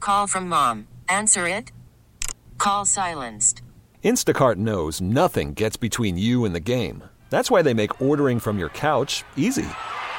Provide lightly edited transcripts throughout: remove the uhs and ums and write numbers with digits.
Call from mom. Answer it. Call silenced. Instacart knows nothing gets between you and the game. That's why they make ordering from your couch easy.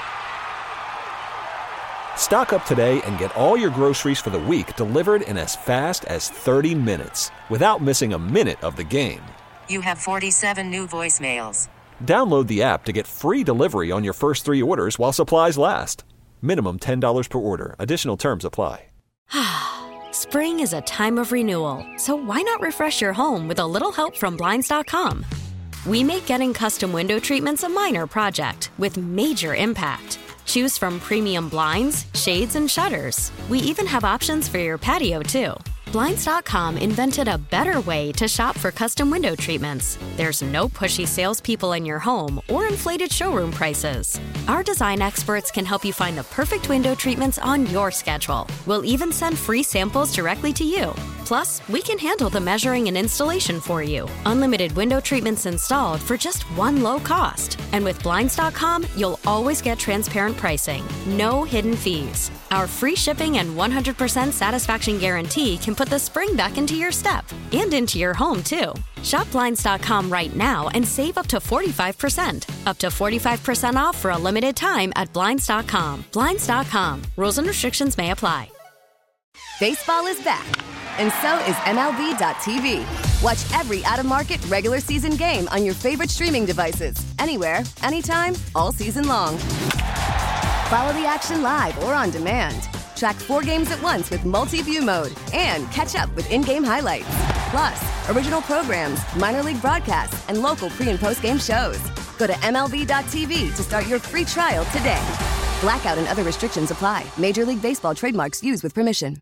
Stock up today and get all your groceries for the week delivered in as fast as 30 minutes without missing a minute of the game. You have 47 new voicemails. Download the app to get free delivery on your first 3 orders while supplies last. Minimum $10 per order. Additional terms apply. Spring is a time of renewal, so why not refresh your home with a little help from Blinds.com? We make getting custom window treatments a minor project with major impact. Choose from premium blinds, shades, and shutters. We even have options for your patio, too. Blinds.com invented a better way to shop for custom window treatments. There's no pushy salespeople in your home or inflated showroom prices. Our design experts can help you find the perfect window treatments on your schedule. We'll even send free samples directly to you. Plus, we can handle the measuring and installation for you. Unlimited window treatments installed for just one low cost. And with Blinds.com, you'll always get transparent pricing. No hidden fees. Our free shipping and 100% satisfaction guarantee can put the spring back into your step and into your home, too. Shop Blinds.com right now and save up to 45%. Up to 45% off for a limited time at Blinds.com. Blinds.com. Rules and restrictions may apply. Baseball is back, and so is MLB.tv. Watch every out-of-market regular season game on your favorite streaming devices, anywhere, anytime, all season long. Follow the action live or on demand. Track 4 games at once with multi-view mode and catch up with in-game highlights. Plus, original programs, minor league broadcasts, and local pre- and post-game shows. Go to MLB.tv to start your free trial today. Blackout and other restrictions apply. Major League Baseball trademarks used with permission.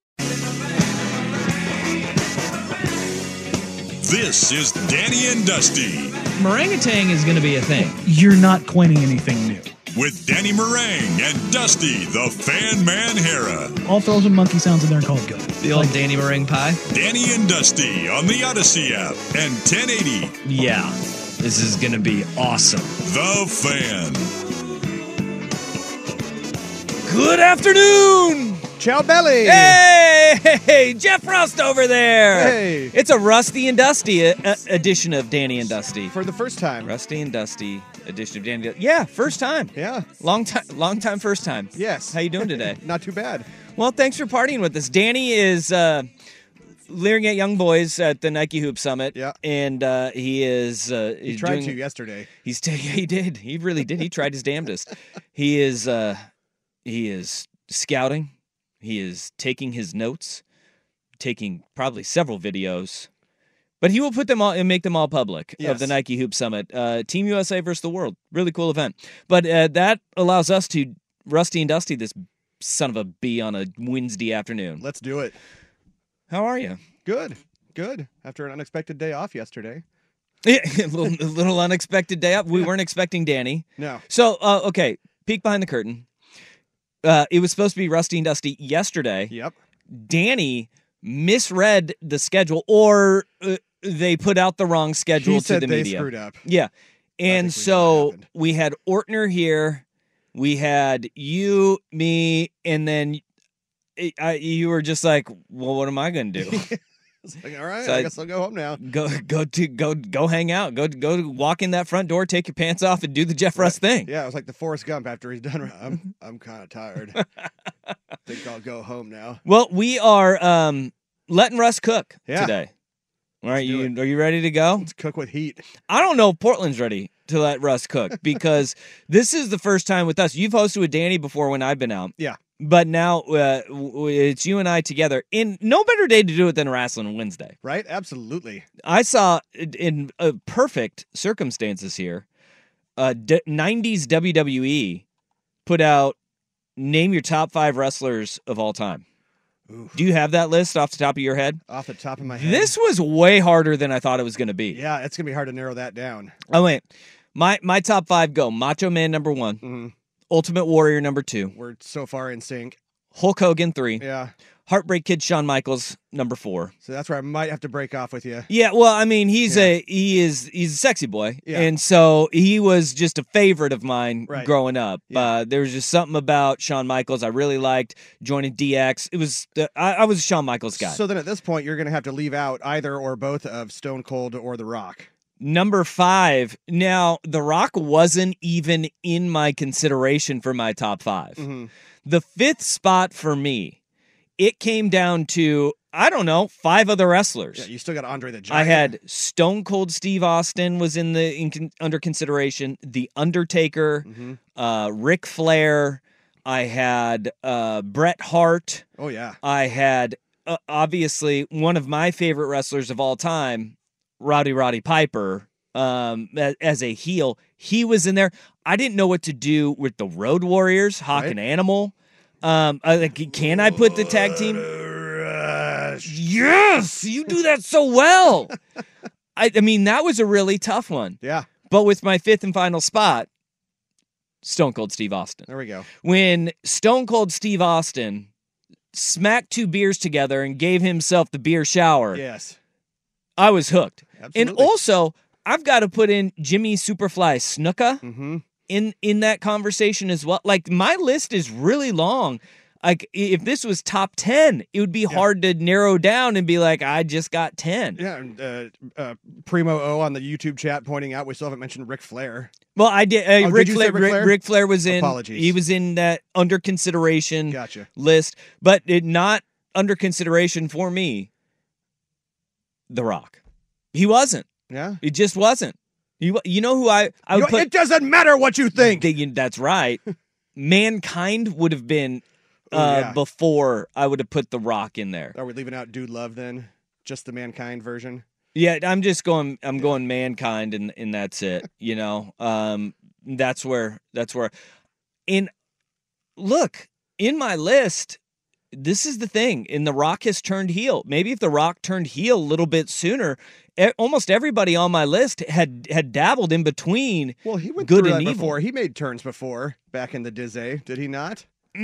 This is Danny and Dusty. Meringatang is going to be a thing. You're not coining anything new. With Danny Meringue and Dusty, the Fan Man Hera. I'll throw some monkey sounds in there and call it good. The old Danny Meringue pie? Danny and Dusty on the Odyssey app and 1080. Yeah, this is going to be awesome. The Fan. Good afternoon! Ciao, Belly! Hey, Jeff Rust over there! Hey! It's a Rusty and Dusty edition of Danny and Dusty. For the first time. Rusty and Dusty edition of Danny and Dusty. Yeah, first time. Yeah. Long time, first time. Yes. How you doing today? Not too bad. Well, thanks for partying with us. Danny is leering at young boys at the Nike Hoop Summit. Yeah. And he is... he tried to yesterday. He did. He really did. He tried his damnedest. He is scouting. He is taking his notes, taking probably several videos, but he will put them all and make them all public of the Nike Hoop Summit. Team USA versus the world. Really cool event. But that allows us to Rusty and Dusty this son of a bee on a Wednesday afternoon. Let's do it. How are you? Good. After an unexpected day off yesterday. Yeah, a little unexpected day off. We weren't expecting Danny. No. So, okay, peek behind the curtain. It was supposed to be Rusty and Dusty yesterday. Yep. Danny misread the schedule, or they put out the wrong schedule to the media. They screwed up. Yeah. And so we had Ortner here. We had you, me, and then you were just like, well, what am I going to do? It's like, all right, so I guess I'll go home now. Go hang out. Go walk in that front door, take your pants off, and do the Jeff Rust thing. Yeah, it was like the Forrest Gump after he's done. I'm kind of tired. Think I'll go home now. Well, we are letting Russ cook today. All right, are you ready to go? Let's cook with heat. I don't know if Portland's ready to let Russ cook because this is the first time with us. You've hosted with Danny before when I've been out. Yeah. But now it's you and I together. In no better day to do it than Wrestling Wednesday. Right? Absolutely. I saw in perfect circumstances here, 90s WWE put out name your top 5 wrestlers of all time. Oof. Do you have that list off the top of your head? Off the top of my head. This was way harder than I thought it was going to be. Yeah, it's going to be hard to narrow that down. Oh, wait. My top 5 go. Macho Man, number 1. Mm-hmm. Ultimate Warrior, number 2. We're so far in sync. Hulk Hogan, 3. Yeah. Heartbreak Kid Shawn Michaels, number 4. So that's where I might have to break off with you. Yeah, well, I mean, he's a sexy boy, and so he was just a favorite of mine growing up. Yeah. There was just something about Shawn Michaels I really liked. Joining DX, it was I was a Shawn Michaels guy. So then at this point, you're going to have to leave out either or both of Stone Cold or The Rock. Number 5. Now, The Rock wasn't even in my consideration for my top 5. Mm-hmm. The 5th spot for me, it came down to, I don't know, 5 other wrestlers. Yeah, you still got Andre the Giant. I had Stone Cold Steve Austin was under consideration. The Undertaker, Ric Flair. I had Bret Hart. Oh, yeah. I had, obviously, one of my favorite wrestlers of all time, Roddy Piper, as a heel. He was in there. I didn't know what to do with the Road Warriors, Hawk and Animal. Can I put the tag team? Yes, you do that so well. I mean, that was a really tough one. Yeah. But with my 5th and final spot, Stone Cold Steve Austin. There we go. When Stone Cold Steve Austin smacked 2 beers together and gave himself the beer shower, yes, I was hooked. Absolutely. And also, I've got to put in Jimmy Superfly Snuka in that conversation as well. Like, my list is really long. Like, if this was top 10, it would be hard to narrow down and be like, I just got 10. Yeah, and Primo O on the YouTube chat pointing out we still haven't mentioned Ric Flair. Well, I did. Did you say Ric Flair? Ric Flair was in. Apologies. He was in that under consideration Gotcha. list, but not under consideration for me. The Rock. He wasn't. Yeah. It just wasn't. You know who I would put. It doesn't matter what you think. That's right. Mankind would have been before I would have put The Rock in there. Are we leaving out Dude Love then? Just the Mankind version? Yeah, I'm going Mankind and that's it. You know, that's where. And look, in my list, this is the thing. And The Rock has turned heel. Maybe if The Rock turned heel a little bit sooner, almost everybody on my list had dabbled in between. Well, he went good through and that evil. before. He made turns before back in the Dizzy, did he not?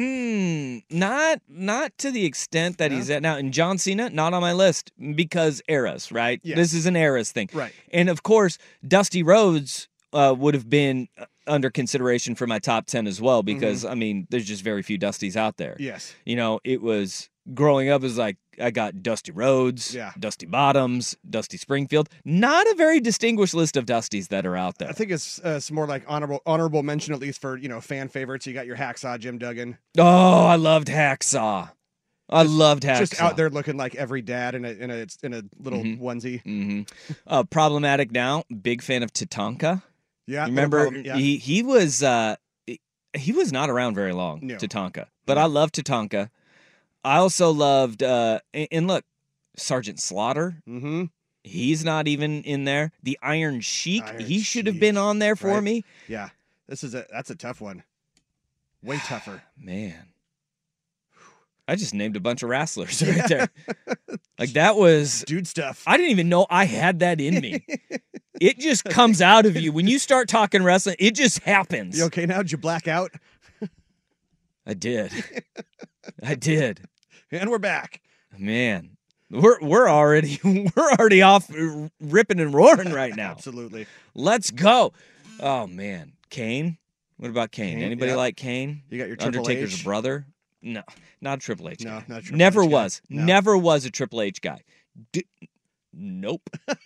Not to the extent that he's at now. And John Cena, not on my list because eras, right? Yes. This is an eras thing. Right. And of course, Dusty Rhodes would have been under consideration for my top 10 as well because, I mean, there's just very few Dustys out there. Yes. You know, it was growing up, it was like I got Dusty Rhodes, Dusty Bottoms, Dusty Springfield. Not a very distinguished list of Dustys that are out there. I think it's more like honorable mention, at least for, fan favorites. You got your Hacksaw Jim Duggan. Oh, I loved Hacksaw. I loved Hacksaw. Just out there looking like every dad in a little onesie. Problematic now. Big fan of Tatanka. Yeah, remember yeah. he was not around very long. No. Tatanka, but I love Tatanka. I also loved and look, Sergeant Slaughter. Mm-hmm. He's not even in there. The Iron Sheik. He should have Sheik, been on there for me. Yeah, that's a tough one. Way tougher. Man. I just named a bunch of wrestlers right there. Like that was dude stuff. I didn't even know I had that in me. It just comes out of you. When you start talking wrestling, it just happens. You okay now? Did you black out? I did. I did. And we're back. Man. We're already off ripping and roaring right now. Absolutely. Let's go. Oh man. Kane? What about Kane? Anybody like Kane? You got your Triple Undertaker's H. brother? No, not a Triple H guy. No, not a Triple Never H guy. was. No. Never was a Triple H guy. Nope.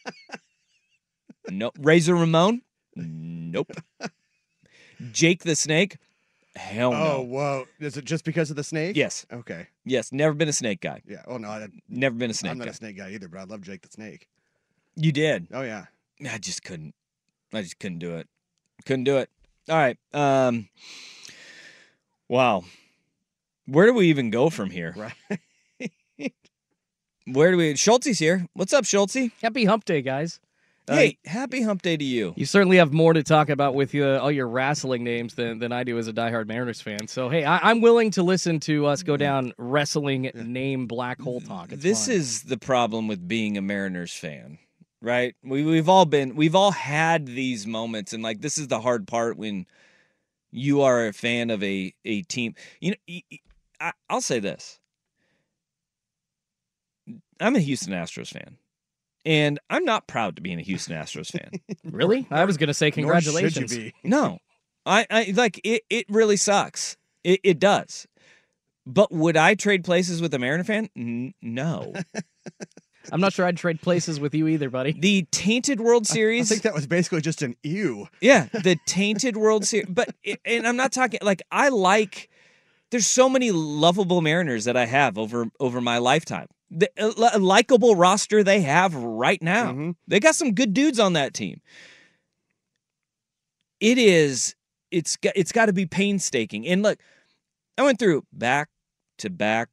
Nope. Razor Ramon? Nope. Jake the Snake? Hell no. Oh, whoa. Is it just because of the snake? Yes. Okay. Yes, never been a snake guy. Yeah. Oh, no. Never been a snake I'm not guy. a snake guy either, but I love Jake the Snake. You did? Oh, yeah. I just couldn't do it. Couldn't do it. All right. Wow. Where do we even go from here? Right. Where do we... Schultze's here. What's up, Schultze? Happy Hump Day, guys. Hey, happy Hump Day to you. You certainly have more to talk about with all your wrestling names than I do as a diehard Mariners fan. So, hey, I'm willing to listen to us go down wrestling name black hole talk. This is the problem with being a Mariners fan, right? We've all had these moments, and like this is the hard part when you are a fan of a team. You know, I'll say this. I'm a Houston Astros fan. And I'm not proud to be a Houston Astros fan. Really? I was going to say congratulations. Nor should you be. No. I like it really sucks. It does. But would I trade places with a Mariner fan? No. I'm not sure I'd trade places with you either, buddy. The tainted World Series. I think that was basically just an ew. Yeah, the tainted World Series. But and I'm not talking like there's so many lovable Mariners that I have over my lifetime. The likable roster they have right now. Mm-hmm. They got some good dudes on that team. It's got to be painstaking. And look, I went through back to back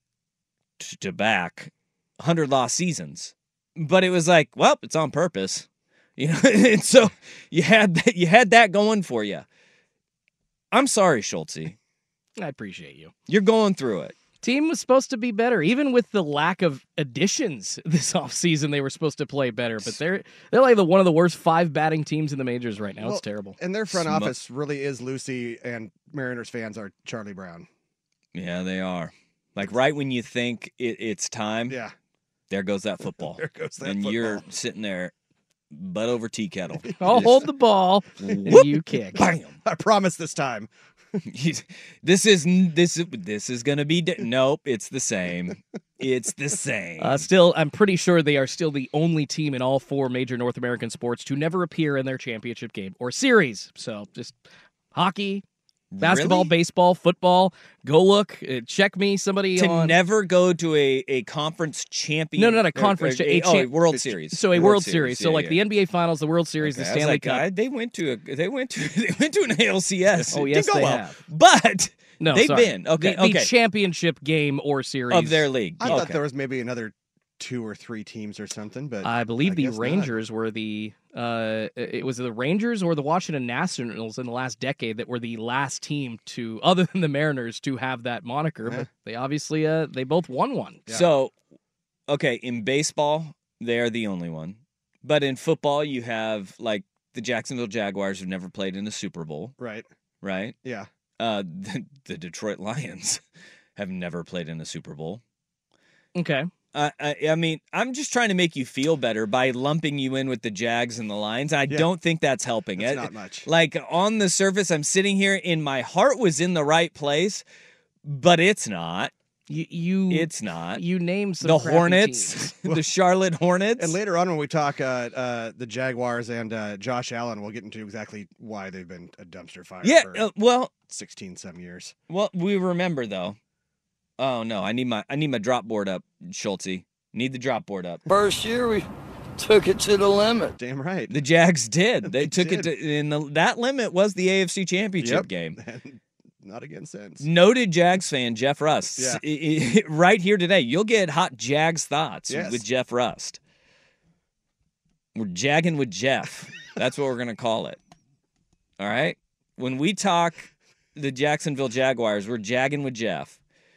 100 loss seasons, but it was like, well, it's on purpose, and so you had that going for you. I'm sorry, Schultze. I appreciate you. You're going through it. Team was supposed to be better, even with the lack of additions this offseason. They were supposed to play better, but they're like one of the worst 5 batting teams in the majors right now. It's terrible. And their front office really is Lucy, and Mariners fans are Charlie Brown. Yeah, they are. Like right when you think it's time, there goes that football. There goes that and football. You're sitting there, butt over tea kettle. I'll hold the ball, and you kick. Bam! I promise this time. This is gonna be nope. It's the same. It's the same. Still, I'm pretty sure they are still the only team in all 4 major North American sports to never appear in their championship game or series. So just hockey, basketball, really? Baseball, football. Go look. Check me. Somebody to never go to a conference champion. No, not a conference. A World Series. So a World Series. So like the NBA Finals, the World Series, the Stanley Cup. They went to an ALCS. Oh yes, they have. But no, they've sorry. been okay. The championship game or series of their league. I thought there was maybe another 2 or 3 teams or something, but I believe the guess Rangers were the it was the Rangers or the Washington Nationals in the last decade that were the last team to, other than the Mariners, to have that moniker. But they obviously they both won one. Yeah. So, okay, in baseball they're the only one, but in football you have like the Jacksonville Jaguars who've never played in a Super Bowl. Right. Yeah. The Detroit Lions have never played in a Super Bowl. Okay. I mean, I'm just trying to make you feel better by lumping you in with the Jags and the Lions. I don't think that's helping. It's not much. Like, on the surface, I'm sitting here and my heart was in the right place, but it's not. It's not. You named some the Hornets, teams. the Charlotte Hornets. And later on when we talk the Jaguars and Josh Allen, we'll get into exactly why they've been a dumpster fire for 16 some years. Well, we remember, though. Oh no! I need my drop board up, Schultze. Need the drop board up. First year we took it to the limit. Damn right. The Jags did. They took it to, and that limit was the AFC Championship game. Not again since. Noted Jags fan Jeff Rust. Right here today, you'll get hot Jags thoughts with Jeff Rust. We're jagging with Jeff. That's what we're gonna call it. All right. When we talk the Jacksonville Jaguars, we're jagging with Jeff.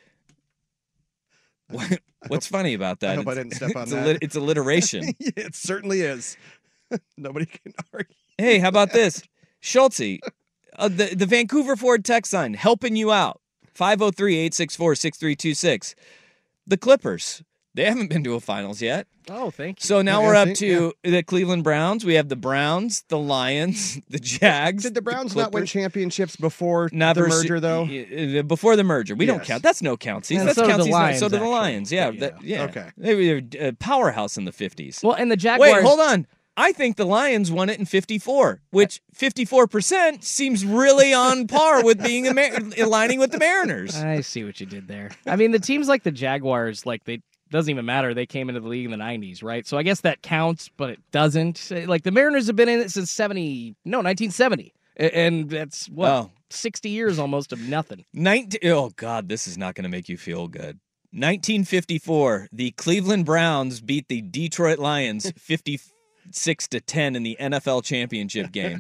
What's funny about that? I hope I didn't step on that. It's alliteration. It certainly is. Nobody can argue. Hey, how about this? Schultze, the Vancouver Ford text line, helping you out. 503-864-6326. The Clippers, they haven't been to a finals yet. Oh, thank you. So now we're up to the Cleveland Browns. We have the Browns, the Lions, the Jags. Did the Browns the not win championships before the merger, though? Before the merger. We don't count. That's no countsies. That's so countsies. Lions, so do the Lions. Yeah. Okay. They were a powerhouse in the 50s. Well, and the Jaguars. Wait, hold on. I think the Lions won it in 54, which 54% seems really on par with being aligning with the Mariners. I see what you did there. I mean, the teams like the Jaguars, doesn't even matter. They came into the league in the 90s, right? So I guess that counts, but it doesn't. Like, the Mariners have been in it since 1970. And that's, 60 years almost of nothing. Oh, God, this is not going to make you feel good. 1954, the Cleveland Browns beat the Detroit Lions 56-10 in the NFL championship game.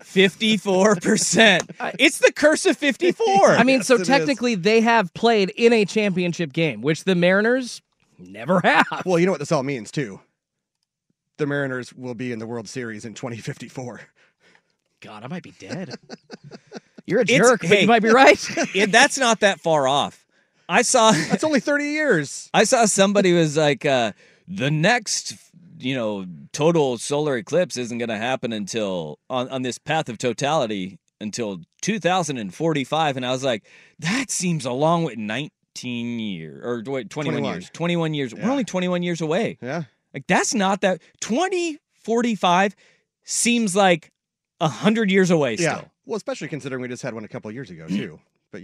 54%. It's the curse of 54. I mean, so technically they have played in a championship game, which the Mariners never have. Well, you know what this all means, too. The Mariners will be in the World Series in 2054. God, I might be dead. You're a jerk, but you might be right. That's not that far off. That's only 30 years. I saw somebody was like, the next, total solar eclipse isn't going to happen until on this path of totality until 2045. And I was like, that seems a long way. 19 years or 21 years. 21 years. Yeah. We're only 21 years away. Yeah. Like that's not that 2045 seems like 100 years away still. Yeah. Well, especially considering we just had one a couple of years ago too. But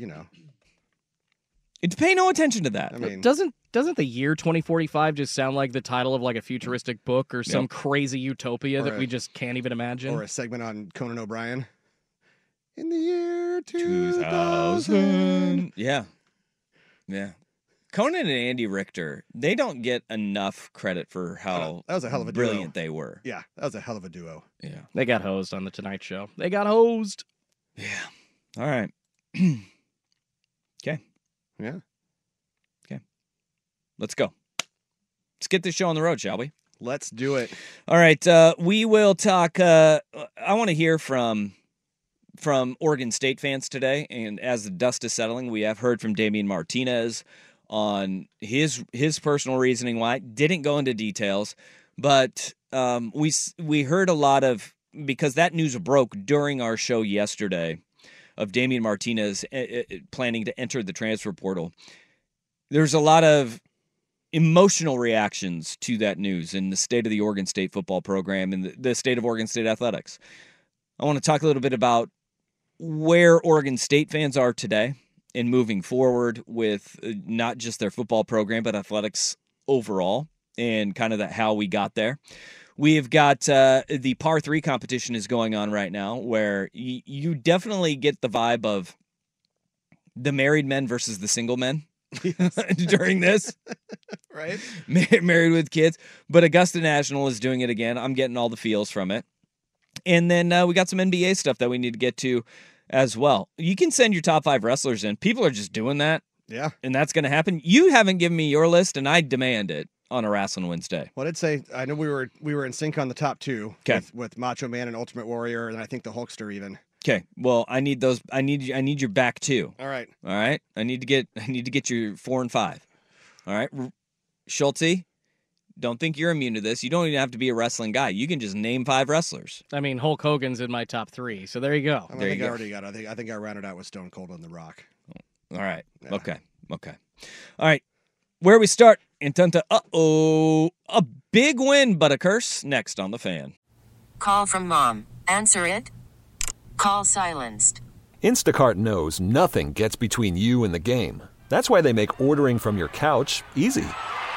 pay no attention to that. I mean, doesn't the year 2045 just sound like the title of like a futuristic book or some crazy utopia that we just can't even imagine? Or a segment on Conan O'Brien. In the year 2000. Yeah. Conan and Andy Richter, they don't get enough credit for how that was a hell of a brilliant duo. they were. Yeah, that was a hell of a duo. Yeah. They got hosed on The Tonight Show. They got hosed. Yeah. All right. Okay. Yeah. Okay. Let's go. Let's get this show on the road, shall we? Let's do it. All right. We will talk. I want to hear from Oregon State fans today. And as the dust is settling, we have heard from Damian Martinez on his personal reasoning why. Didn't go into details, but we heard a lot of, because that news broke during our show yesterday, of Damian Martinez planning to enter the transfer portal. There's a lot of emotional reactions to that news in the state of the Oregon State football program and the state of Oregon State athletics. I want to talk a little bit about where Oregon State fans are today and moving forward with not just their football program, but athletics overall, and kind of how we got there. We've got the Par 3 competition is going on right now, where you definitely get the vibe of the married men versus the single men during this. Right? Married with kids. But Augusta National is doing it again. I'm getting all the feels from it. And then we got some NBA stuff that we need to get to as well. You can send your top 5 wrestlers in. People are just doing that. Yeah. And that's going to happen. You haven't given me your list, and I demand it on a Wrestling Wednesday. Well, I'd say, I know we were in sync on the top 2 with Macho Man and Ultimate Warrior, and I think the Hulkster even. Okay. Well, I need those. I need your back 2. All right. I need to get your 4 and 5. All right. Schulte, don't think you're immune to this. You don't even have to be a wrestling guy. You can just name 5 wrestlers. I mean, Hulk Hogan's in my top 3, so there you go. I think I already got it. I think I rounded out with Stone Cold on The Rock. All right. Yeah. Okay. All right. Where we start in Tunta. A big win, but a curse. Next on The Fan. Call from mom. Answer it. Call silenced. Instacart knows nothing gets between you and the game. That's why they make ordering from your couch easy.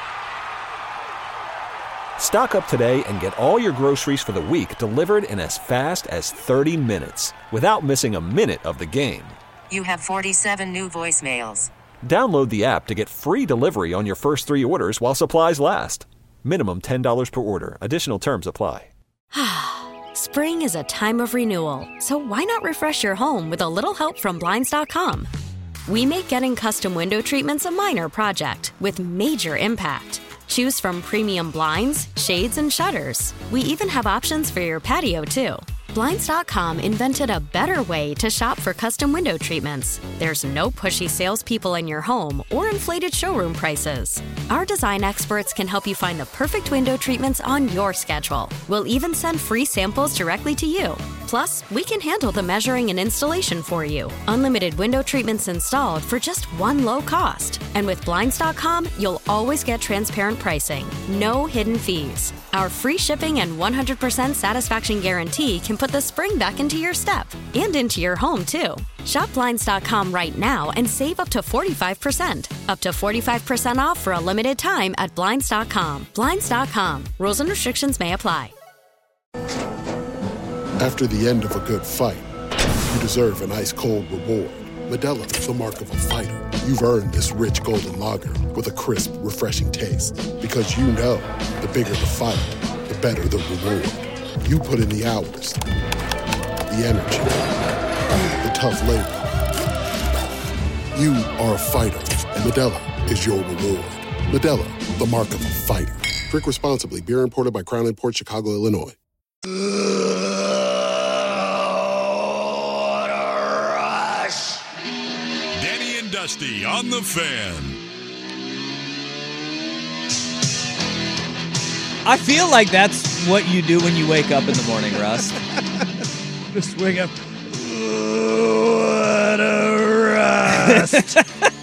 Stock up today and get all your groceries for the week delivered in as fast as 30 minutes without missing a minute of the game. You have 47 new voicemails. Download the app to get free delivery on your first 3 orders while supplies last. Minimum $10 per order. Additional terms apply. Spring is a time of renewal, so why not refresh your home with a little help from Blinds.com? We make getting custom window treatments a minor project with major impact. Choose from premium blinds, shades, and shutters. We even have options for your patio, too. Blinds.com invented a better way to shop for custom window treatments. There's no pushy salespeople in your home or inflated showroom prices. Our design experts can help you find the perfect window treatments on your schedule. We'll even send free samples directly to you. Plus, we can handle the measuring and installation for you. Unlimited window treatments installed for just one low cost. And with Blinds.com, you'll always get transparent pricing. No hidden fees. Our free shipping and 100% satisfaction guarantee can put the spring back into your step and into your home, too. Shop Blinds.com right now and save up to 45%. Up to 45% off for a limited time at Blinds.com. Blinds.com. Rules and restrictions may apply. After the end of a good fight, you deserve an ice-cold reward. Modelo is the mark of a fighter. You've earned this rich golden lager with a crisp, refreshing taste. Because you know, the bigger the fight, the better the reward. You put in the hours, the energy, the tough labor. You are a fighter, and Modelo is your reward. Modelo, the mark of a fighter. Drink responsibly. Beer imported by Crown Imports, Chicago, Illinois. Dusty on The Fan. I feel like that's what you do when you wake up in the morning, Russ. Just wake up. What a rust.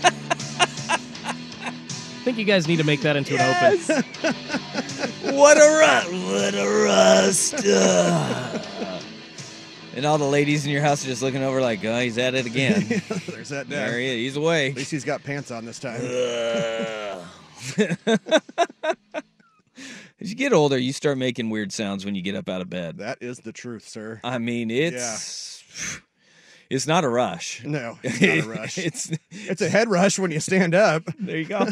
I think you guys need to make that into an open. What a rust. What a rust. And all the ladies in your house are just looking over like, oh, he's at it again. There's that dad. There he is. He's away. At least he's got pants on this time. As you get older, you start making weird sounds when you get up out of bed. That is the truth, sir. I mean, it's not a rush. No, it's not a rush. It's a head rush when you stand up. There you go.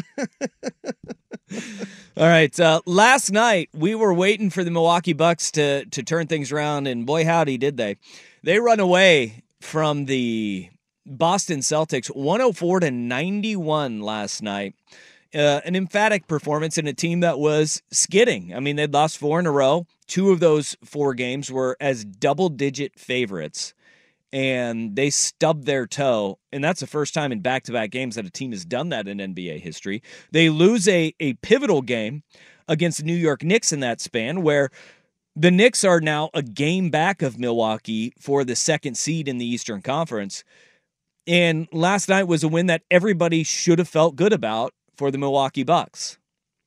All right. Last night, we were waiting for the Milwaukee Bucks to turn things around, and boy, howdy, did they. They run away from the Boston Celtics 104-91 last night. An emphatic performance in a team that was skidding. I mean, they'd lost 4 in a row. 2 of those 4 games were as double-digit favorites, and they stubbed their toe, and that's the first time in back-to-back games that a team has done that in NBA history. They lose a pivotal game against the New York Knicks in that span, where the Knicks are now a game back of Milwaukee for the second seed in the Eastern Conference. And last night was a win that everybody should have felt good about for the Milwaukee Bucks.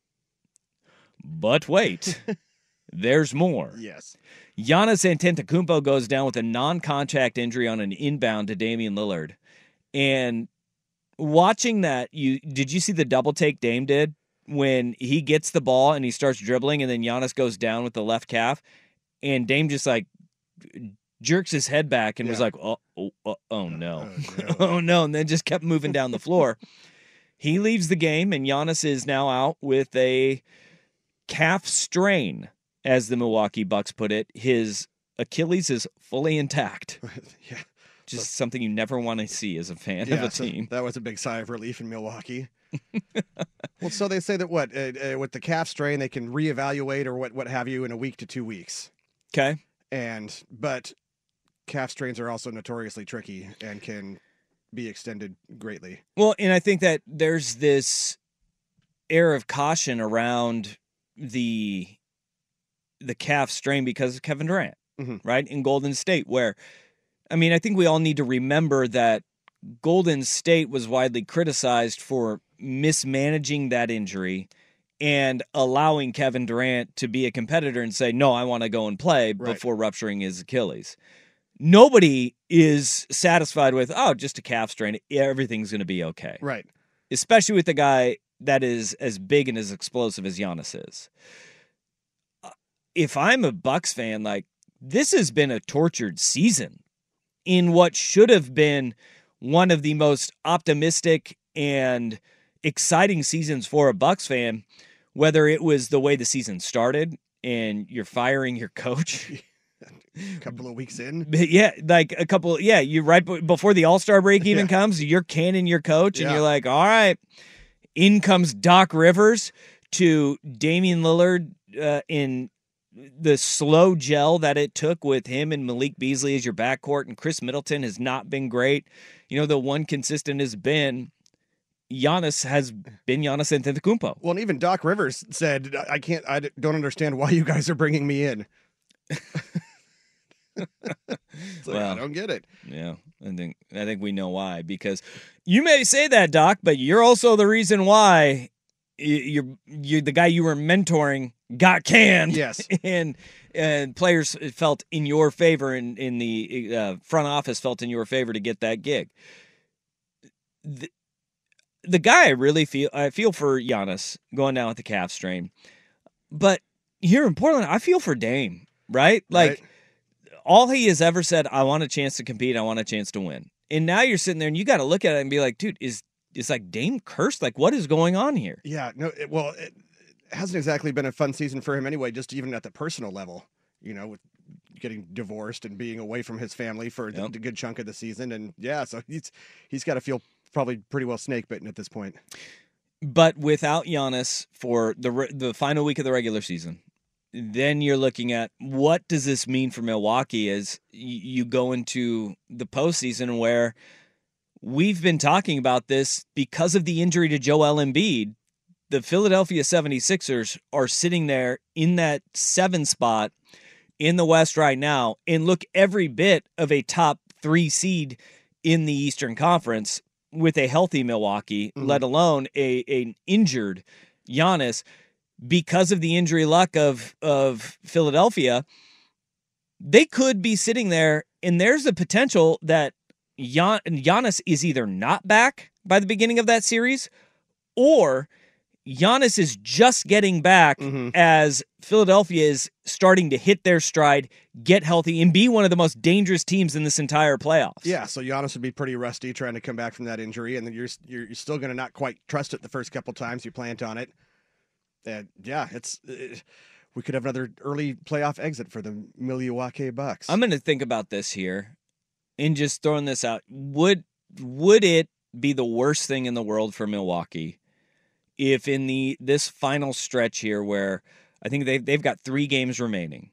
But wait, there's more. Yes. Giannis Antetokounmpo goes down with a non-contact injury on an inbound to Damian Lillard. And watching that, did you see the double take Dame did when he gets the ball and he starts dribbling and then Giannis goes down with the left calf and Dame just like jerks his head back and was like, oh no. Oh no, and then just kept moving down the floor. He leaves the game, and Giannis is now out with a calf strain, as the Milwaukee Bucks put it. His Achilles is fully intact. Yeah. Just something you never want to see as a fan of a team. That was a big sigh of relief in Milwaukee. Well, so they say that with the calf strain, they can reevaluate or what have you in a week to 2 weeks. Okay. But calf strains are also notoriously tricky and can be extended greatly. Well, and I think that there's this air of caution around the calf strain because of Kevin Durant, right, in Golden State, where, I mean, I think we all need to remember that Golden State was widely criticized for mismanaging that injury and allowing Kevin Durant to be a competitor and say, no, I want to go and play before rupturing his Achilles. Nobody is satisfied with, just a calf strain. Everything's going to be okay. Right. Especially with the guy that is as big and as explosive as Giannis is. If I'm a Bucks fan, like, this has been a tortured season in what should have been one of the most optimistic and exciting seasons for a Bucks fan, whether it was the way the season started and you're firing your coach. A couple of weeks in. Yeah, like a couple. Yeah, you right before the All-Star break even comes, you're canning your coach, and you're like, all right, in comes Doc Rivers to Damian Lillard in the slow gel that it took with him and Malik Beasley as your backcourt, and Chris Middleton has not been great. You know, the one consistent has been Giannis Antetokounmpo. Well, and even Doc Rivers said, I don't understand why you guys are bringing me in. I don't get it. Yeah, I think we know why, because you may say that, Doc, but you're also the reason why you're the guy you were mentoring got canned. Yes, and players felt in your favor, in the front office felt in your favor to get that gig. The guy I feel for Giannis going down with the calf strain, but here in Portland, I feel for Dame. Right? Like, all he has ever said, I want a chance to compete, I want a chance to win. And now you're sitting there and you got to look at it and be like, dude, is like Dame cursed? Like, what is going on here? Yeah, no, it hasn't exactly been a fun season for him anyway, just even at the personal level, you know, with getting divorced and being away from his family for a good chunk of the season. And so he's got to feel probably pretty well snake bitten at this point. But without Giannis for the final week of the regular season, then you're looking at what does this mean for Milwaukee as you go into the postseason, where we've been talking about this because of the injury to Joel Embiid. the Philadelphia 76ers are sitting there in that 7 spot in the West right now and look every bit of a top 3 seed in the Eastern Conference with a healthy Milwaukee, let alone an injured Giannis. Because of the injury luck of Philadelphia, they could be sitting there, and there's a potential that Giannis is either not back by the beginning of that series, or Giannis is just getting back as Philadelphia is starting to hit their stride, get healthy, and be one of the most dangerous teams in this entire playoffs. Yeah, so Giannis would be pretty rusty trying to come back from that injury, and then you're still going to not quite trust it the first couple times you plant on it. And yeah, we could have another early playoff exit for the Milwaukee Bucks. I'm going to think about this here and just throwing this out. Would it be the worst thing in the world for Milwaukee if in this final stretch here, where I think they've got 3 games remaining,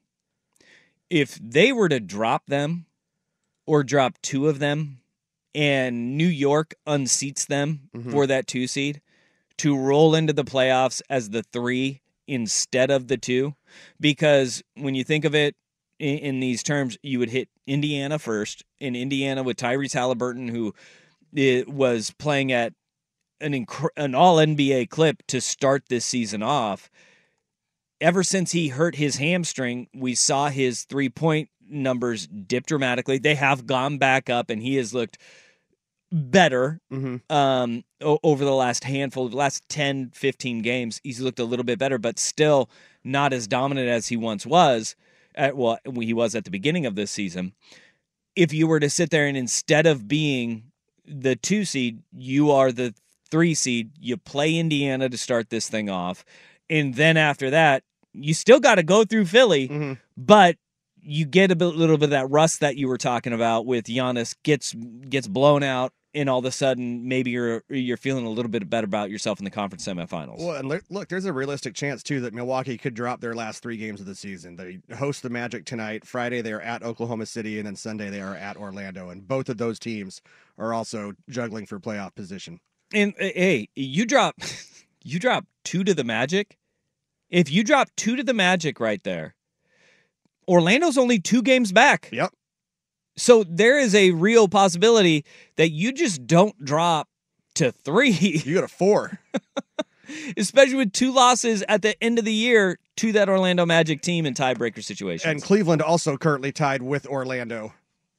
if they were to drop them or drop 2 of them and New York unseats them for that 2 seed, to roll into the playoffs as the 3 instead of the 2? Because when you think of it in these terms, you would hit Indiana first, in Indiana with Tyrese Halliburton, who was playing at an all-NBA clip to start this season off. Ever since he hurt his hamstring, we saw his 3-point numbers dip dramatically. They have gone back up, and he has looked better over the last 10, 15 games. He's looked a little bit better, but still not as dominant as he once was. He was at the beginning of this season. If you were to sit there and instead of being the 2 seed, you are the 3 seed, you play Indiana to start this thing off, and then after that, you still got to go through Philly, but you get a little bit of that rust that you were talking about with Giannis gets blown out, and all of a sudden maybe you're feeling a little bit better about yourself in the conference semifinals. Well, and look, there's a realistic chance too that Milwaukee could drop their last 3 games of the season. They host the Magic tonight. Friday they are at Oklahoma City, and then Sunday they are at Orlando. And both of those teams are also juggling for playoff position. And hey, you drop 2 to the Magic. If you drop 2 to the Magic right there, Orlando's only 2 games back. Yep. So there is a real possibility that you just don't drop to 3. You go to 4. Especially with 2 losses at the end of the year to that Orlando Magic team in tiebreaker situations. And Cleveland also currently tied with Orlando.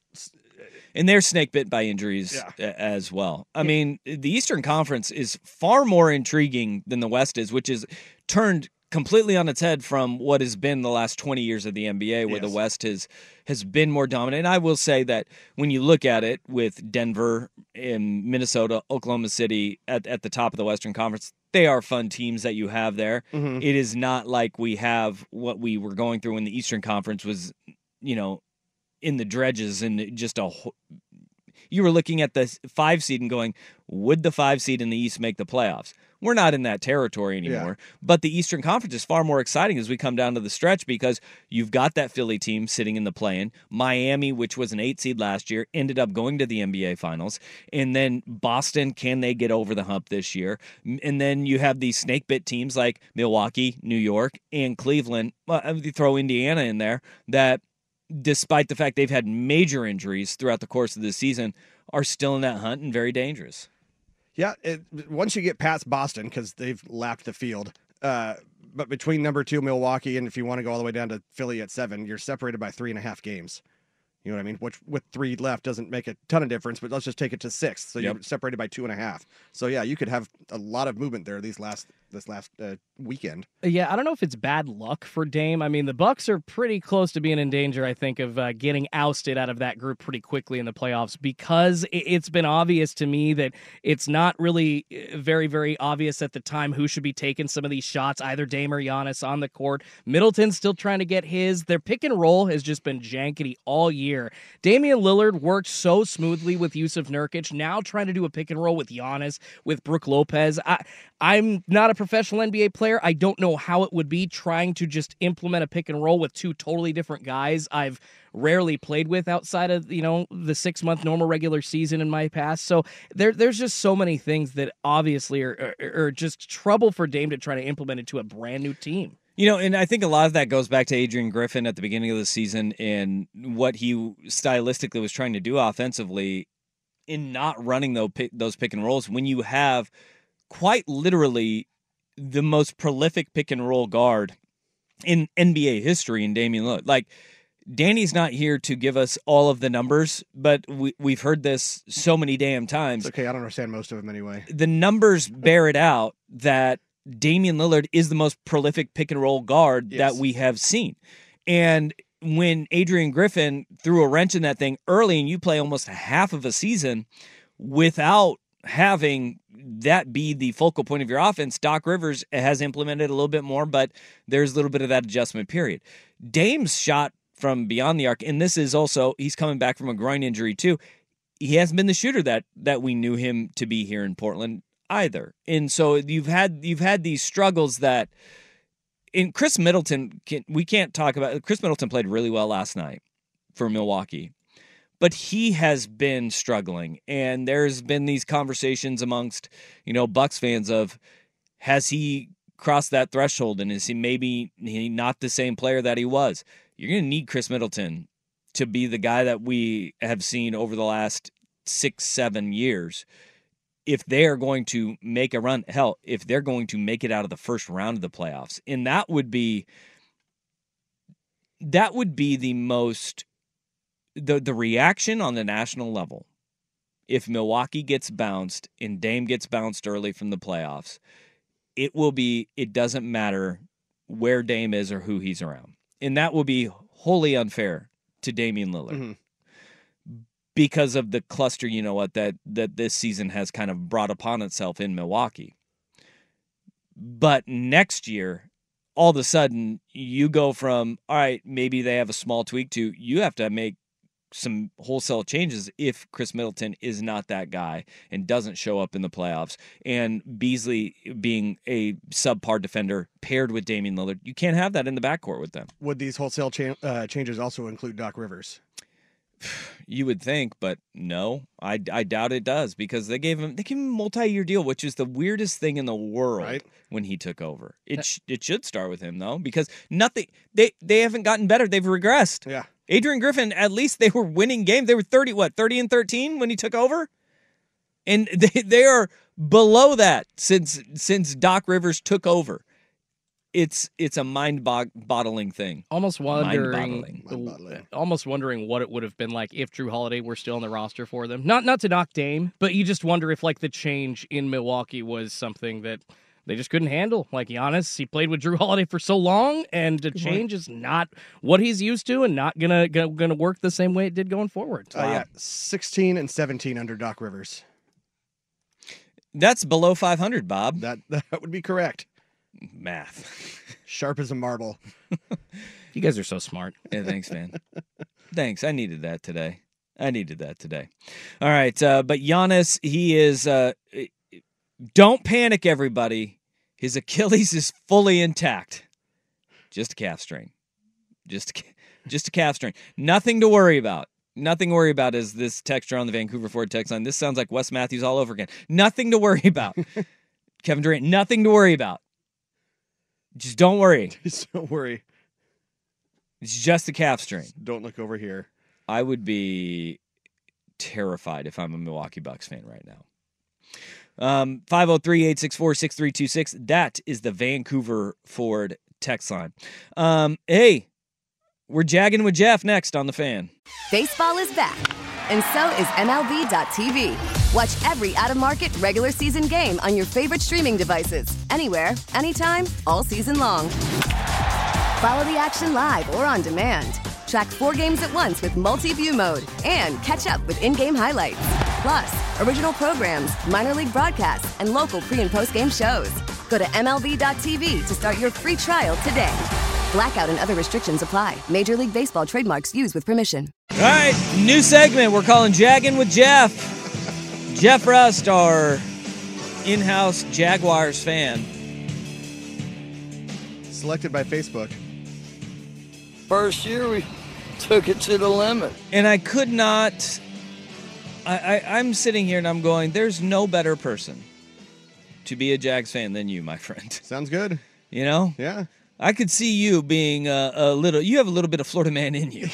And they're snake bit by injuries as well. I mean, the Eastern Conference is far more intriguing than the West is, which is turned completely on its head from what has been the last 20 years of the NBA, where the West has been more dominant. And I will say that when you look at it with Denver and Minnesota, Oklahoma City at the top of the Western Conference, they are fun teams that you have there. It is not like we have what we were going through when the Eastern Conference was, in the dredges and just you were looking at the 5 seed and going, would the 5 seed in the East make the playoffs? We're not in that territory anymore. But the Eastern Conference is far more exciting as we come down to the stretch, because you've got that Philly team sitting in the play-in. Miami, which was an 8 seed last year, ended up going to the NBA Finals. And then Boston, can they get over the hump this year? And then you have these snake-bit teams like Milwaukee, New York, and Cleveland. Well, you throw Indiana in there, that despite the fact they've had major injuries throughout the course of the season, are still in that hunt and very dangerous. Yeah, once you get past Boston, because they've lapped the field, but between number 2 Milwaukee and if you want to go all the way down to Philly at 7, you're separated by 3.5 games. You know what I mean? Which with 3 left doesn't make a ton of difference, but let's just take it to 6. So you're separated by 2.5. So yeah, you could have a lot of movement there this last weekend. Yeah, I don't know if it's bad luck for Dame. I mean, the Bucks are pretty close to being in danger, I think, of getting ousted out of that group pretty quickly in the playoffs, because it's been obvious to me that it's not really very, very obvious at the time who should be taking some of these shots, either Dame or Giannis on the court. Middleton's still trying to get his. Their pick and roll has just been jankety all year. year. Damian Lillard worked so smoothly with Jusuf Nurkic, now trying to do a pick and roll with Giannis, with Brook Lopez. I'm not a professional NBA player. I don't know how it would be trying to just implement a pick and roll with two totally different guys I've rarely played with outside of, the 6-month normal regular season in my past. So there's just so many things that obviously are just trouble for Dame to try to implement into a brand new team. And I think a lot of that goes back to Adrian Griffin at the beginning of the season and what he stylistically was trying to do offensively in not running those pick and rolls when you have quite literally the most prolific pick and roll guard in NBA history in Damian Lillard. Like, Danny's not here to give us all of the numbers, but we've heard this so many damn times. It's okay, I don't understand most of them anyway. The numbers bear it out that Damian Lillard is the most prolific pick and roll guard that we have seen. And when Adrian Griffin threw a wrench in that thing early and you play almost half of a season without having that be the focal point of your offense, Doc Rivers has implemented a little bit more, but there's a little bit of that adjustment period. Dame's shot from beyond the arc, and this is also, he's coming back from a groin injury too. He hasn't been the shooter that we knew him to be here in Portland either. And so you've had these struggles that in Chris Middleton, we can't talk about. Chris Middleton played really well last night for Milwaukee, but he has been struggling, and there's been these conversations amongst Bucks fans of, has he crossed that threshold, and is he maybe not the same player that he was? You're going to need Chris Middleton to be the guy that we have seen over the last 6-7 years if they are going to make a run. Hell, if they're going to make it out of the first round of the playoffs. And that would be the most the reaction on the national level if Milwaukee gets bounced and Dame gets bounced early from the playoffs. It doesn't matter where Dame is or who he's around. And that will be wholly unfair to Damian Lillard because of the cluster, that this season has kind of brought upon itself in Milwaukee. But next year, all of a sudden, you go from, all right, maybe they have a small tweak to you have to make some wholesale changes if Chris Middleton is not that guy and doesn't show up in the playoffs, and Beasley being a subpar defender paired with Damian Lillard. You can't have that in the backcourt with them. Would these wholesale changes also include Doc Rivers? You would think, but no, I doubt it does, because they gave him a multi-year deal, which is the weirdest thing in the world when he took over. It should start with him though, because nothing they haven't gotten better. They've regressed. Yeah. Adrian Griffin, at least they were winning games. They were 30-13 when he took over? And they are below that since Doc Rivers took over. It's a mind-boggling thing. Almost wondering what it would have been like if Jrue Holiday were still on the roster for them. Not to knock Dame, but you just wonder if the change in Milwaukee was something that they just couldn't handle. Like Giannis, he played with Jrue Holiday for so long, and the change is not what he's used to, and not gonna work the same way it did going forward. 16-17 under Doc Rivers. That's below 500, Bob. That would be correct. Math. Sharp as a marble. You guys are so smart. Yeah, thanks, man. Thanks. I needed that today. All right, but Giannis, he is. Don't panic, everybody. His Achilles is fully intact. Just a calf strain. Just a calf strain. Nothing to worry about. Nothing to worry about is this texture on the Vancouver Ford text line. This sounds like Wes Matthews all over again. Nothing to worry about. Kevin Durant, nothing to worry about. Just don't worry. Just don't worry. It's just a calf strain. Don't look over here. I would be terrified if I'm a Milwaukee Bucks fan right now. 503-864-6326. That is the Vancouver Ford text line. Hey, we're jagging with Jeff next on The Fan. Baseball is back, and so is MLB.tv. Watch every out-of-market regular season game on your favorite streaming devices, anywhere, anytime, all season long. Follow the action live or on demand. Track 4 games at once with multi-view mode and catch up with in-game highlights. Plus, original programs, minor league broadcasts, and local pre- and post-game shows. Go to MLB.tv to start your free trial today. Blackout and other restrictions apply. Major League Baseball trademarks used with permission. All right, new segment. We're calling Jagging with Jeff. Jeff Rust, our in-house Jaguars fan. Selected by Facebook. First year, we took it to the limit. And I could not... I'm sitting here and I'm going, there's no better person to be a Jags fan than you, my friend. Sounds good. You know? Yeah. I could see you being a little... You have a little bit of Florida man in you.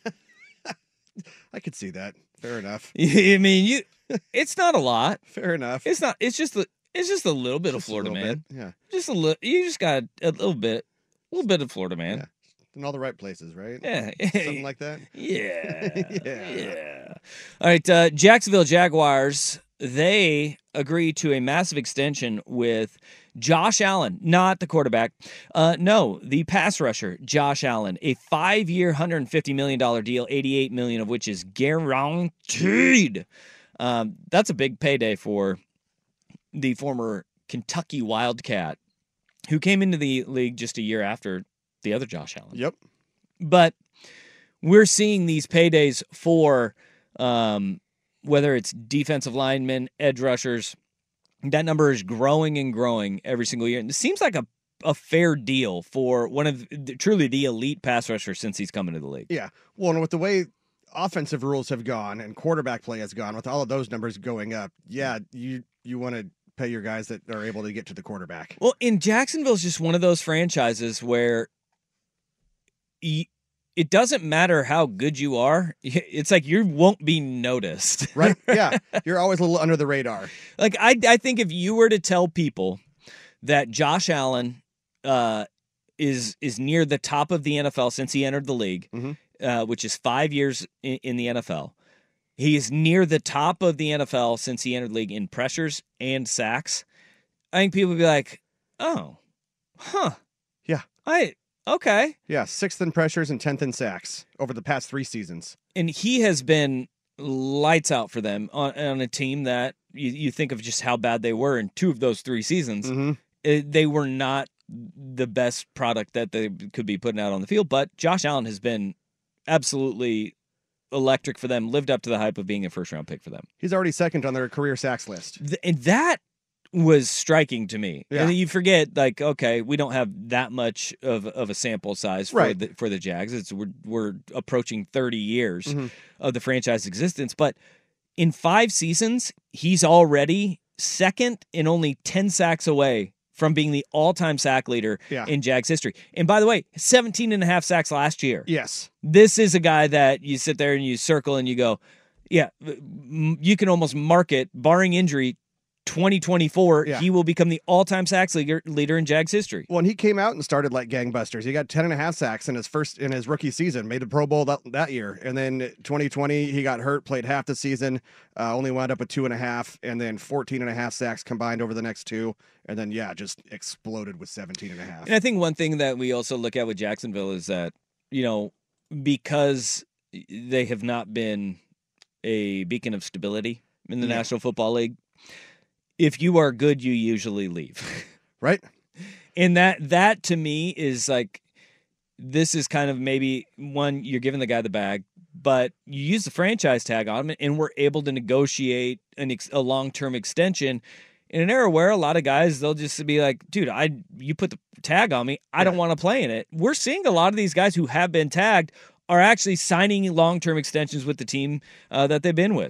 I could see that. Fair enough. I mean, it's not a lot. Fair enough. It's not. It's just a little bit of Florida man. Bit, yeah. Just a little. You just got a little bit of Florida man. Yeah. In all the right places, right? Yeah. Something like that. Yeah. Yeah. All right. Jacksonville Jaguars. They agreed to a massive extension with Josh Allen, not the quarterback. No, the pass rusher, Josh Allen, a 5-year, $150 million deal, $88 million of which is guaranteed. That's a big payday for the former Kentucky Wildcat, who came into the league just a year after the other Josh Allen. Yep. But we're seeing these paydays for whether it's defensive linemen, edge rushers. That number is growing and growing every single year. And it seems like a fair deal for one of truly the elite pass rushers since he's come into the league. Yeah. Well, and with the way offensive rules have gone and quarterback play has gone, with all of those numbers going up, yeah, you want to pay your guys that are able to get to the quarterback. Well, in Jacksonville's just one of those franchises where it doesn't matter how good you are. It's like you won't be noticed. Right? Yeah. You're always a little under the radar. Like, I think if you were to tell people that Josh Allen is near the top of the NFL since he entered the league, which is 5 years in the NFL, he is near the top of the NFL since he entered the league in pressures and sacks, I think people would be like, oh, huh. Yeah. Okay. Yeah, 6th in pressures and 10th in sacks over the past 3 seasons. And he has been lights out for them on a team that you think of just how bad they were in 2 of those 3 seasons. They were not the best product that they could be putting out on the field, but Josh Allen has been absolutely electric for them, lived up to the hype of being a first-round pick for them. He's already second on their career sacks list. And that was striking to me. Yeah. And you forget, like, okay, we don't have that much of a sample size for the Jags. We're approaching 30 years of the franchise existence, but in 5 seasons, he's already second and only 10 sacks away from being the all-time sack leader in Jags history. And by the way, 17 and a half sacks last year. Yes. This is a guy that you sit there and you circle and you go, yeah, you can almost mark it, barring injury, 2024, he will become the all-time sacks leader in Jags history. Well, and he came out and started like gangbusters. He got 10 and a half sacks in his rookie season, made the Pro Bowl that year. And then 2020, he got hurt, played half the season, only wound up with 2.5, and then 14 and a half sacks combined over the next 2. And then, just exploded with 17 and a half. And I think one thing that we also look at with Jacksonville is that, because they have not been a beacon of stability in the National Football League, if you are good, you usually leave. Right. And that to me is like, this is kind of maybe one, you're giving the guy the bag, but you use the franchise tag on him and we're able to negotiate a long-term extension in an era where a lot of guys, they'll just be like, dude, you put the tag on me. I don't want to play in it. We're seeing a lot of these guys who have been tagged are actually signing long-term extensions with the team that they've been with.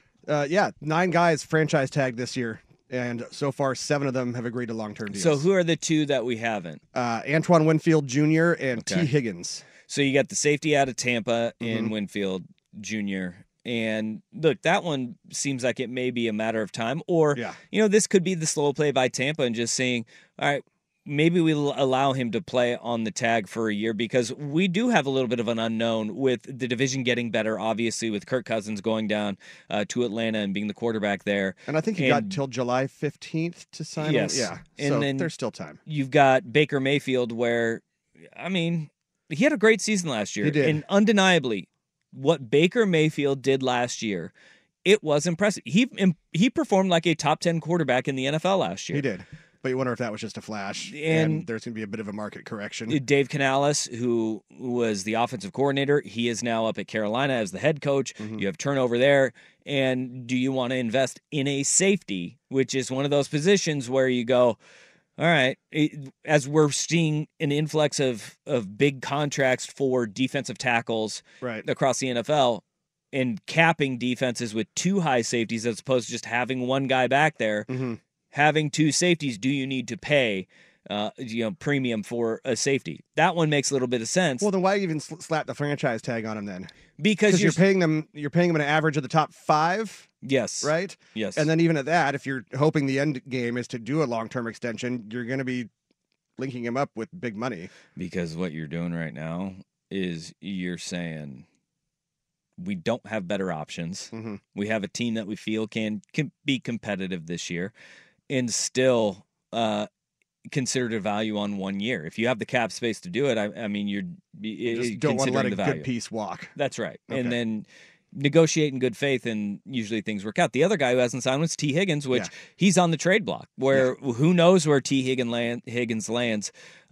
9 guys franchise tagged this year. And so far, 7 of them have agreed to long-term deals. So who are the 2 that we haven't? Antoine Winfield Jr. and T. Higgins. So you got the safety out of Tampa in Winfield Jr. And look, that one seems like it may be a matter of time. Or, this could be the slow play by Tampa and just saying, all right, maybe we'll allow him to play on the tag for a year because we do have a little bit of an unknown with the division getting better, obviously, with Kirk Cousins going down to Atlanta and being the quarterback there. And I think he got till July 15th to sign him. Yeah, and so then there's still time. You've got Baker Mayfield where, he had a great season last year. He did. And undeniably, what Baker Mayfield did last year, it was impressive. He performed like a top 10 quarterback in the NFL last year. He did. But you wonder if that was just a flash, And there's going to be a bit of a market correction. Dave Canales, who was the offensive coordinator, he is now up at Carolina as the head coach. You have turnover there. And do you want to invest in a safety, which is one of those positions where you go, all right, as we're seeing an influx of big contracts for defensive tackles across the NFL and capping defenses with 2 high safeties as opposed to just having one guy back there, having 2 safeties, do you need to pay premium for a safety? That one makes a little bit of sense. Well, then why even slap the franchise tag on him then? Because you're paying them an average of the top 5. Yes. Right? Yes. And then even at that, if you're hoping the end game is to do a long-term extension, you're going to be linking him up with big money. Because what you're doing right now is you're saying we don't have better options. We have a team that we feel can be competitive this year and still considered a value on 1 year. If you have the cap space to do it, I mean, you just don't want to let a good piece walk. That's right. Okay. And then negotiate in good faith, and usually things work out. The other guy who hasn't signed was T. Higgins, which he's on the trade block, where who knows where T. Higgins lands.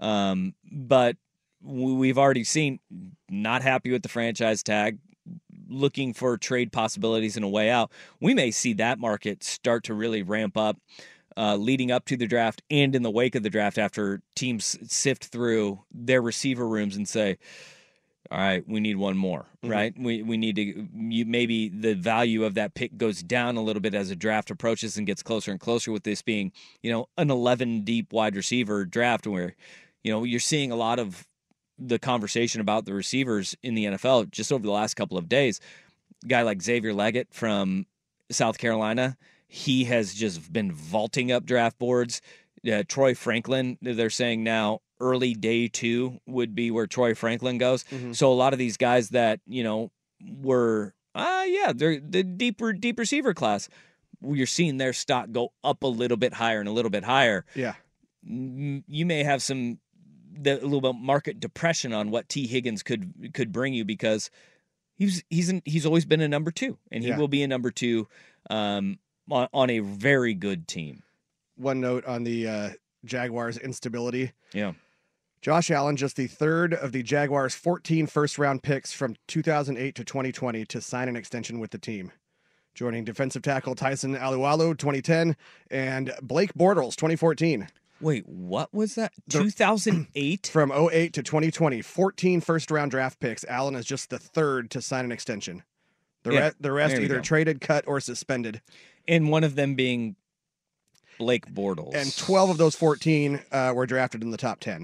But we've already seen not happy with the franchise tag, looking for trade possibilities and a way out. We may see that market start to really ramp up leading up to the draft and in the wake of the draft after teams sift through their receiver rooms and say, all right, we need one more, right? We need to maybe the value of that pick goes down a little bit as a draft approaches and gets closer and closer, with this being, an 11 deep wide receiver draft where, you're seeing a lot of the conversation about the receivers in the NFL just over the last couple of days. A guy like Xavier Leggett from South Carolina, he has just been vaulting up draft boards. Troy Franklin, they're saying now early day 2 would be where Troy Franklin goes. So a lot of these guys that, were, they're the deep receiver class. You're seeing their stock go up a little bit higher and a little bit higher. Yeah. You may have a little bit market depression on what T. Higgins could bring you, because he's always been a number 2, and he will be a number 2 on a very good team. One note on the Jaguars' instability. Yeah. Josh Allen, just the third of the Jaguars' 14 first-round picks from 2008 to 2020 to sign an extension with the team, joining defensive tackle Tyson Alualu, 2010, and Blake Bortles, 2014. Wait, what was that? 2008? From 08 to 2020, 14 first-round draft picks. Allen is just the third to sign an extension. The rest either traded, cut, or suspended. And one of them being Blake Bortles. And 12 of those 14 were drafted in the top 10.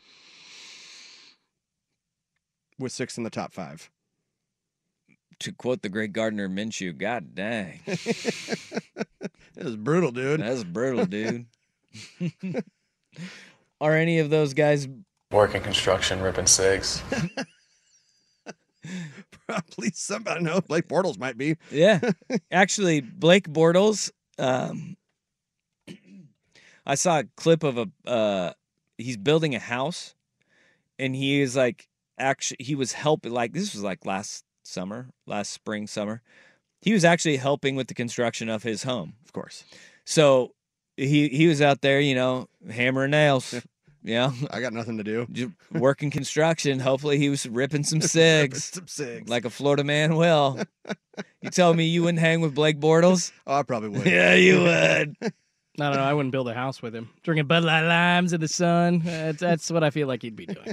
With 6 in the top 5. To quote the great Gardner Minshew, God dang. That is brutal, dude. That's brutal, dude. Are any of those guys working construction, ripping cigs? Probably somebody. I don't know. Blake Bortles might be. Yeah. Actually, Blake Bortles, I saw a clip of he's building a house, and he is like, actually, he was helping, like, this was like last spring, summer. He was actually helping with the construction of his home. Of course. So he was out there, hammering nails. Yeah. I got nothing to do. Just working construction. Hopefully he was ripping some cigs. Like a Florida man will. You tell me you wouldn't hang with Blake Bortles? Oh, I probably would. Yeah, you would. I don't know. I wouldn't build a house with him. Drinking Bud Light Limes in the sun. That's what I feel like he'd be doing.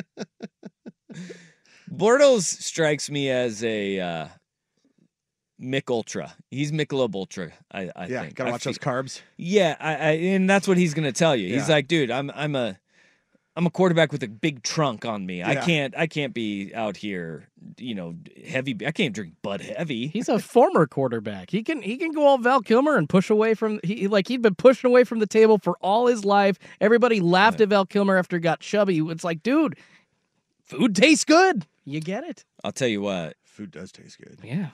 Bortles strikes me as a Mick Ultra. He's Michelob Ultra, I think. Gotta watch those carbs. Yeah, and that's what he's going to tell you. He's like, dude, I'm a quarterback with a big trunk on me. Yeah. I can't be out here, heavy. I can't drink Bud Heavy. He's a former quarterback. He can go all Val Kilmer and push away from he'd been pushing away from the table for all his life. Everybody laughed at Val Kilmer after he got chubby. It's like, dude, food tastes good. You get it. I'll tell you what. Food does taste good. Yeah.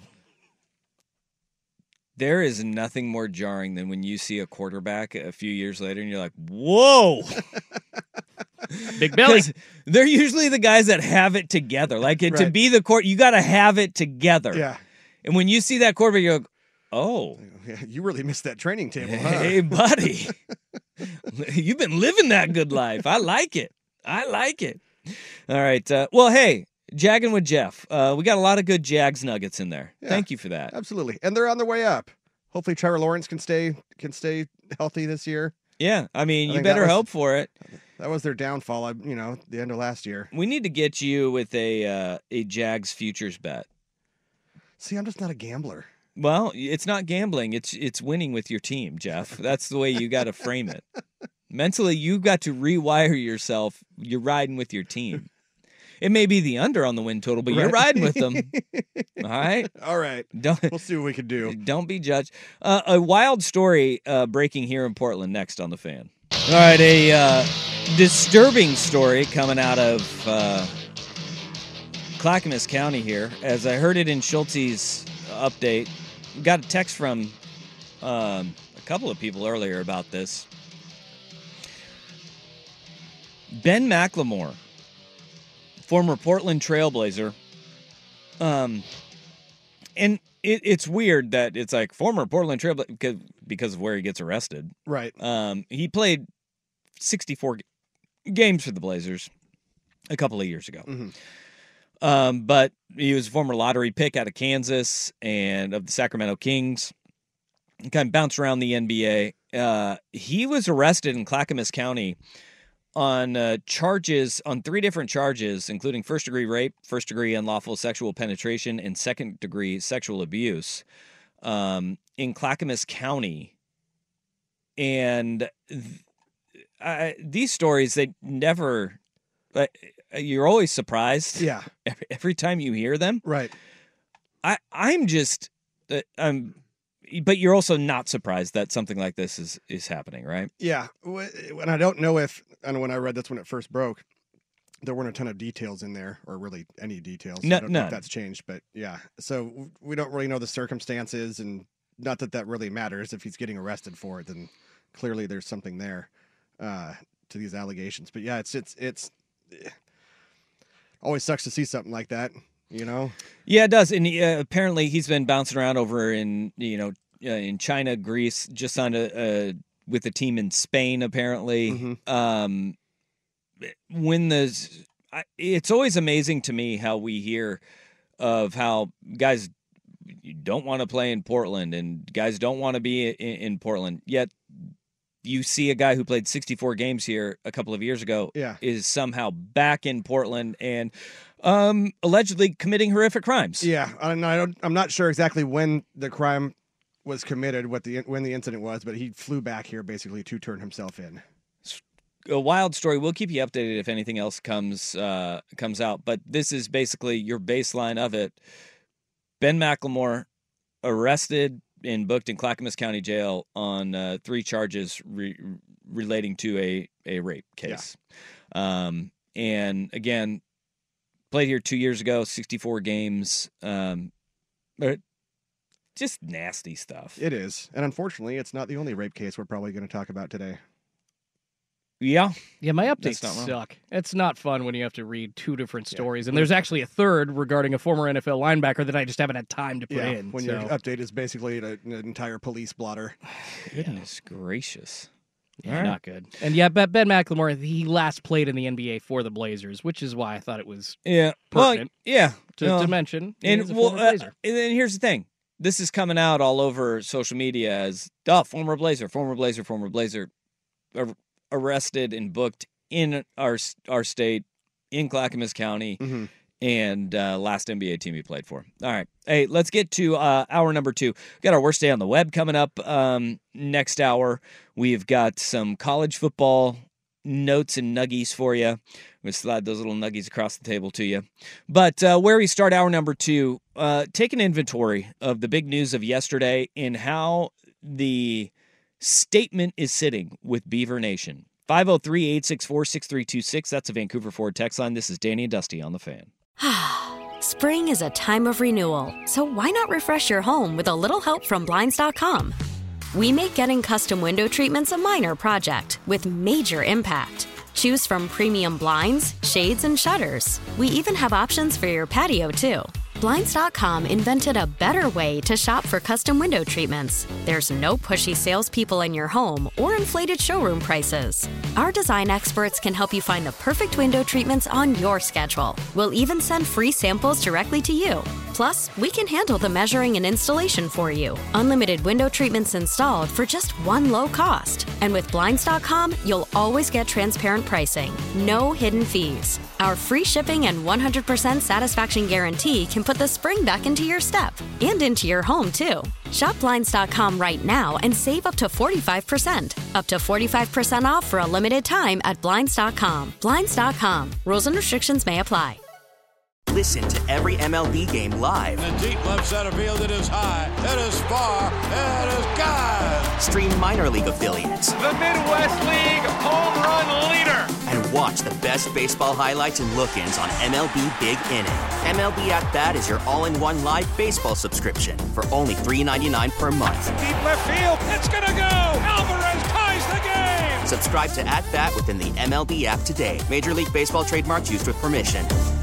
There is nothing more jarring than when you see a quarterback a few years later and you're like, whoa. Big belly. They're usually the guys that have it together. Like to be the court, you got to have it together. Yeah. And when you see that quarterback, you're like, oh. Yeah, you really missed that training table, huh? Hey, buddy. You've been living that good life. I like it. All right. Well, hey, Jagging with Jeff. We got a lot of good Jags nuggets in there. Yeah, thank you for that. Absolutely. And they're on their way up. Hopefully Trevor Lawrence can stay healthy this year. Yeah. I mean, you better hope for it. That was their downfall, the end of last year. We need to get you with a Jags futures bet. See, I'm just not a gambler. Well, it's not gambling. It's winning with your team, Jeff. That's the way you got to frame it. Mentally, you've got to rewire yourself. You're riding with your team. It may be the under on the win total, but you're riding with them. All right? All right. We'll see what we can do. Don't be judged. A wild story breaking here in Portland next on The Fan. All right, a disturbing story coming out of Clackamas County here. As I heard it in Schulte's update, got a text from a couple of people earlier about this. Ben McLemore, former Portland Trailblazer, and it's weird that it's like former Portland Trailblazer because of where he gets arrested. Right. He played 64 games for the Blazers a couple of years ago. Mm-hmm. But he was a former lottery pick out of Kansas and of the Sacramento Kings. He kind of bounced around the NBA. He was arrested in Clackamas County on three different charges, including first-degree rape, first-degree unlawful sexual penetration, and second-degree sexual abuse in Clackamas County. And these stories, they never... you're always surprised. Yeah. Every time you hear them. Right. I'm just... but you're also not surprised that something like this is happening, right? Yeah. And I don't know if... I know when I read this when it first broke, there weren't a ton of details in there, or really any details. I don't know if that's changed, but yeah. So we don't really know the circumstances, and not that really matters. If he's getting arrested for it, then clearly there's something there to these allegations. But yeah, it's always sucks to see something like that, Yeah, it does. And apparently he's been bouncing around over in in China, Greece, just signed with a team in Spain, apparently. Mm-hmm. It's always amazing to me how we hear of how guys don't want to play in Portland and guys don't want to be in Portland, yet you see a guy who played 64 games here a couple of years ago is somehow back in Portland and allegedly committing horrific crimes. Yeah, I'm not sure exactly when the crime was committed, when the incident was, but he flew back here basically to turn himself in. A wild story. We'll keep you updated if anything else comes out. But this is basically your baseline of it. Ben McLemore arrested and booked in Clackamas County Jail on 3 charges relating to a rape case. Yeah. And again, played here 2 years ago, 64 games. Just nasty stuff. It is. And unfortunately, it's not the only rape case we're probably going to talk about today. Yeah. Yeah, my updates suck. It's not fun when you have to read 2 different stories. And there's actually a third regarding a former NFL linebacker that I just haven't had time to put in. When your update is basically an entire police blotter. Goodness gracious. Yeah, not good. And yeah, Ben McLemore, he last played in the NBA for the Blazers, which is why I thought it was pertinent to mention. And then here's the thing. This is coming out all over social media as former Blazer arrested and booked in our state in Clackamas County, mm-hmm. and last NBA team he played for. All right. Hey, let's get to hour number 2. We've got our worst day on the web coming up next hour. We've got some college football notes and nuggies for you. I'm going to slide those little nuggies across the table to you. But where we start hour number 2, take an inventory of the big news of yesterday and how the statement is sitting with Beaver Nation. 503-864-6326. That's a Vancouver Ford text line. This is Danny and Dusty on The Fan. Spring is a time of renewal, so why not refresh your home with a little help from Blinds.com? We make getting custom window treatments a minor project with major impact. Choose from premium blinds, shades, and shutters. We even have options for your patio, too. Blinds.com invented a better way to shop for custom window treatments. There's no pushy salespeople in your home or inflated showroom prices. Our design experts can help you find the perfect window treatments on your schedule. We'll even send free samples directly to you. Plus, we can handle the measuring and installation for you. Unlimited window treatments installed for just one low cost. And with Blinds.com, you'll always get transparent pricing. No hidden fees. Our free shipping and 100% satisfaction guarantee can put the spring back into your step and into your home, too. Shop Blinds.com right now and save up to 45%. Up to 45% off for a limited time at Blinds.com. Blinds.com. Rules and restrictions may apply. Listen to every MLB game live. In the deep left center field, it is high, it is far, it is gone. Stream minor league affiliates. The Midwest League home run leader. And watch the best baseball highlights and look-ins on MLB Big Inning. MLB At Bat is your all-in-one live baseball subscription for only $3.99 per month. Deep left field, it's gonna go. Alvarez ties the game. Subscribe to At Bat within the MLB app today. Major League Baseball trademarks used with permission.